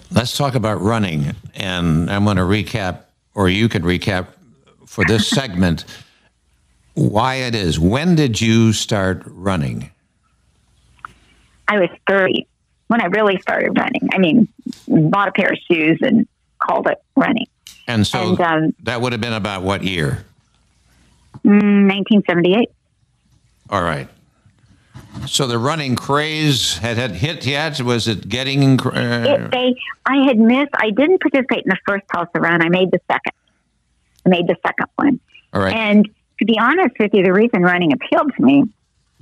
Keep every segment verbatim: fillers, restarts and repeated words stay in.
Let's talk about running. And I'm going to recap, or you could recap for this segment, why it is. When did you start running? I was thirty when I really started running. I mean, bought a pair of shoes and called it running. And so and, um, that would have been about what year? nineteen seventy-eight. All right. So the running craze had, had hit yet? Was it getting... Uh... It, they, I had missed... I didn't participate in the first Tulsa run. I made the second. I made the second one. All right. And to be honest with you, the reason running appealed to me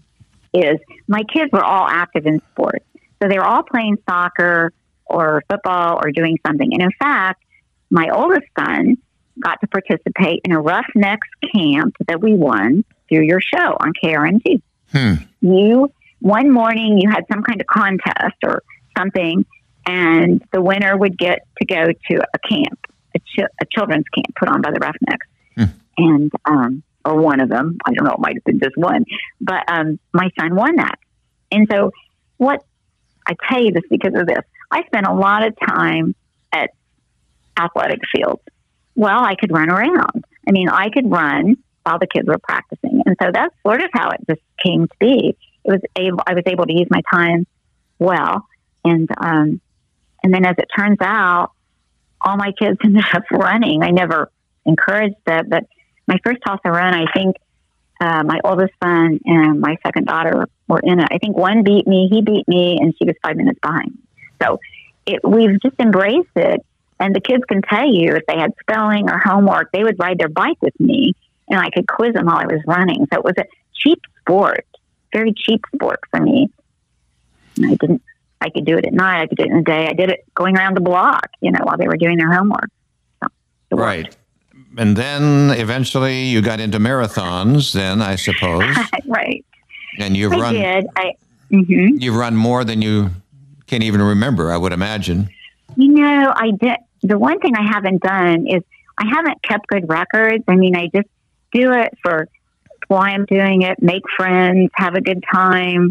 is my kids were all active in sports. So they were all playing soccer or football or doing something. And in fact, my oldest son got to participate in a Roughnecks camp that we won through your show on K R N G. Hmm. You, one morning, you had some kind of contest or something, and the winner would get to go to a camp, a, ch- a children's camp put on by the Roughnecks. Hmm. And, um, or one of them, I don't know, it might have been just one, but um, my son won that. And so what, I tell you this because of this, I spent a lot of time at athletic fields. Well, I could run around. I mean, I could run while the kids were practicing. And so that's sort of how it just came to be. It was able, I was able to use my time well. And, um, and then as it turns out, all my kids ended up running. I never encouraged that, but my first Tulsa run, I think, uh, my oldest son and my second daughter were in it. I think one beat me, he beat me, and she was five minutes behind. So it, we've just embraced it. And the kids can tell you if they had spelling or homework, they would ride their bike with me, and I could quiz them while I was running. So it was a cheap sport, very cheap sport for me. And I didn't, I could do it at night. I could do it in the day. I did it going around the block, you know, while they were doing their homework. So right. And then eventually you got into marathons then, I suppose. Right. And you've I run, did. I, mm-hmm. you've run more than you can even remember, I would imagine. You know, I did. The one thing I haven't done is I haven't kept good records. I mean, I just do it for why I'm doing it, make friends, have a good time,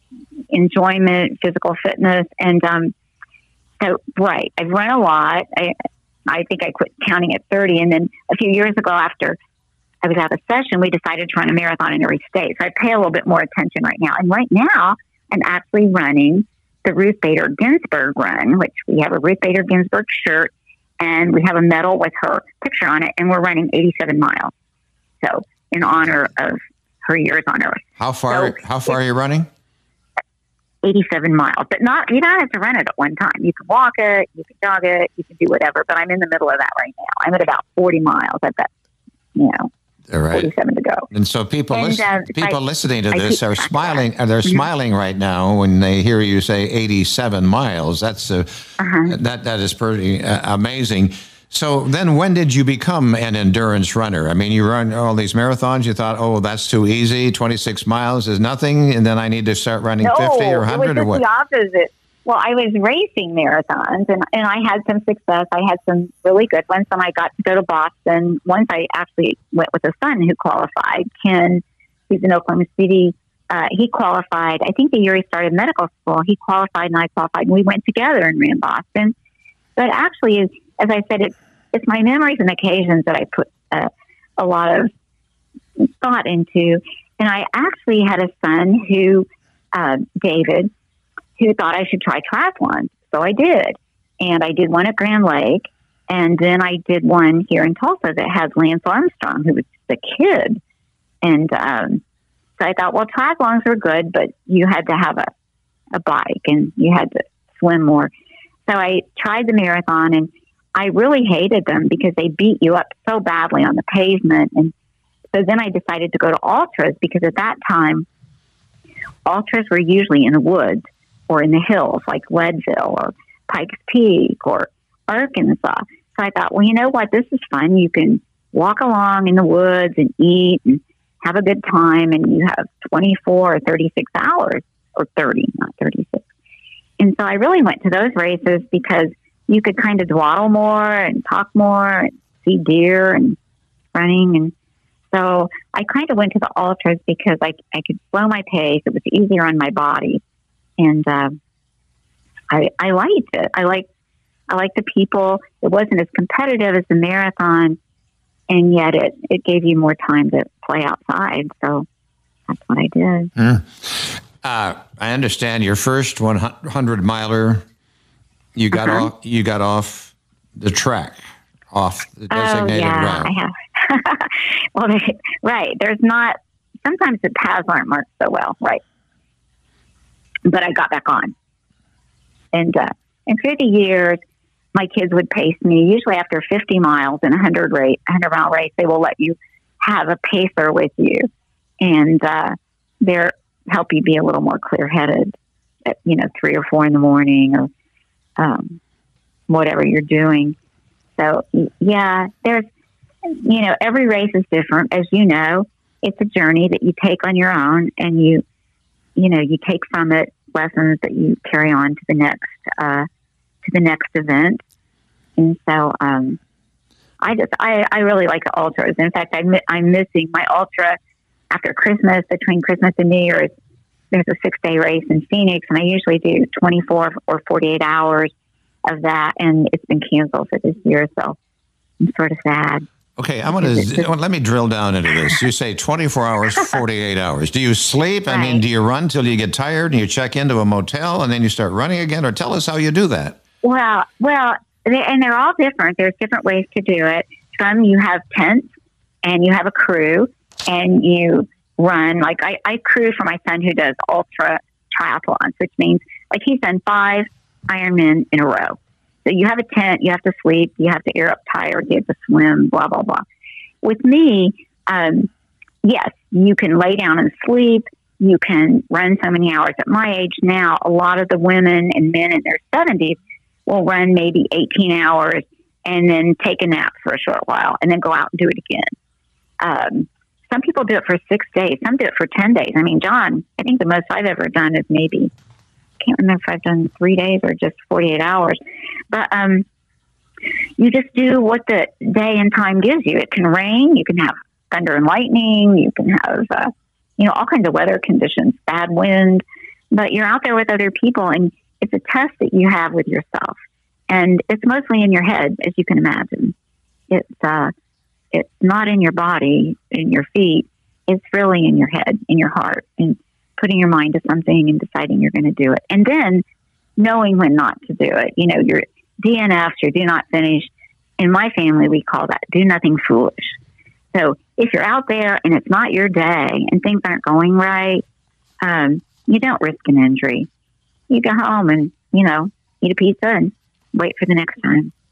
enjoyment, physical fitness. And um, so, right, I've run a lot. I I think I quit counting at thirty. And then a few years ago, after I was out of session, we decided to run a marathon in every state. So I pay a little bit more attention right now. And right now, I'm actually running the Ruth Bader Ginsburg run, which we have a Ruth Bader Ginsburg shirt, and we have a medal with her picture on it, and we're running eighty-seven miles. So in honor of her years on Earth. How far? So how far are you running? eighty-seven miles, but not. You don't have to run it at one time. You can walk it, you can jog it, you can do whatever. But I'm in the middle of that right now. I'm at about forty miles. I've got, you know, all right. forty-seven to go. And so people, and, listen, uh, people I, listening to I this are smiling. They're mm-hmm. smiling right now when they hear you say eighty-seven miles. That's uh, uh-huh. that that is pretty uh, amazing. So then when did you become an endurance runner? I mean, you run all these marathons. You thought, oh, that's too easy. twenty-six miles is nothing. And then I need to start running no, fifty or one hundred it or what? The opposite. Well, I was racing marathons, and, and I had some success. I had some really good ones. And I got to go to Boston. Once I actually went with a son who qualified. Ken, he's in Oklahoma City. Uh, he qualified, I think the year he started medical school. He qualified and I qualified, and we went together and ran Boston. But actually, as I said, it's, it's my memories and occasions that I put uh, a lot of thought into. And I actually had a son who, uh, David, who thought I should try triathlon. So I did. And I did one at Grand Lake. And then I did one here in Tulsa that has Lance Armstrong, who was just a kid. And um, so I thought, well, triathlons were good, but you had to have a, a bike and you had to swim more. So I tried the marathon, and I really hated them because they beat you up so badly on the pavement. And so then I decided to go to ultras, because at that time, ultras were usually in the woods or in the hills like Leadville or Pikes Peak or Arkansas. So I thought, well, you know what? This is fun. You can walk along in the woods and eat and have a good time, and you have twenty-four or thirty-six hours, or thirty, not thirty-six. And so I really went to those races because you could kind of dawdle more and talk more and see deer and running. And so I kind of went to the ultras because I, I could slow my pace. It was easier on my body. And uh, I, I liked it. I liked, I liked the people. It wasn't as competitive as the marathon, and yet it, it gave you more time to play outside. So that's what I did. Mm. Uh, I understand your first one hundred miler. You got uh-huh. off. You got off the track, off the designated oh, yeah, route. I have. well, they, right. There's not. Sometimes the paths aren't marked so well, right? But I got back on, and uh, and through the years, my kids would pace me. Usually, after fifty miles in a hundred race, hundred mile race, they will let you have a pacer with you, and uh, they're help you be a little more clear headed at you know three or four in the morning or um, whatever you're doing. So yeah, there's you know every race is different, as you know. It's a journey that you take on your own, and you you know you take from it lessons that you carry on to the next uh, to the next event. And so um, I just I, I really like the ultras. In fact, I, I'm missing my ultra after Christmas. Between Christmas and New Year's, there's a six day race in Phoenix, and I usually do twenty-four or forty-eight hours of that, and it's been canceled for this year, so I'm sort of sad. Okay, I want to let me drill down into this. You say twenty-four hours, forty-eight hours. Do you sleep? Right. I mean, do you run till you get tired and you check into a motel and then you start running again? Or tell us how you do that. Well, well, they, and they're all different. There's different ways to do it. Some you have tents and you have a crew and you run. Like I, I crew for my son who does ultra triathlons, which means like he's done five Ironman in a row. So you have a tent, you have to sleep, you have to air up tires, you have to swim, blah, blah, blah. With me, um, yes, you can lay down and sleep. You can run so many hours. At my age now, a lot of the women and men in their seventies will run maybe eighteen hours and then take a nap for a short while and then go out and do it again. Um, some people do it for six days. Some do it for ten days. I mean, John, I think the most I've ever done is maybe, I can't remember if I've done three days or just forty-eight hours. But um, you just do what the day and time gives you. It can rain. You can have thunder and lightning. You can have, uh, you know, all kinds of weather conditions, bad wind. But you're out there with other people, and it's a test that you have with yourself. And it's mostly in your head, as you can imagine. It's uh, it's not in your body, in your feet. It's really in your head, in your heart, and putting your mind to something and deciding you're going to do it. And then knowing when not to do it. You know, your D N Fs, your do not finish. In my family, we call that do nothing foolish. So if you're out there and it's not your day and things aren't going right, um, you don't risk an injury. You go home and, you know, eat a pizza and wait for the next time.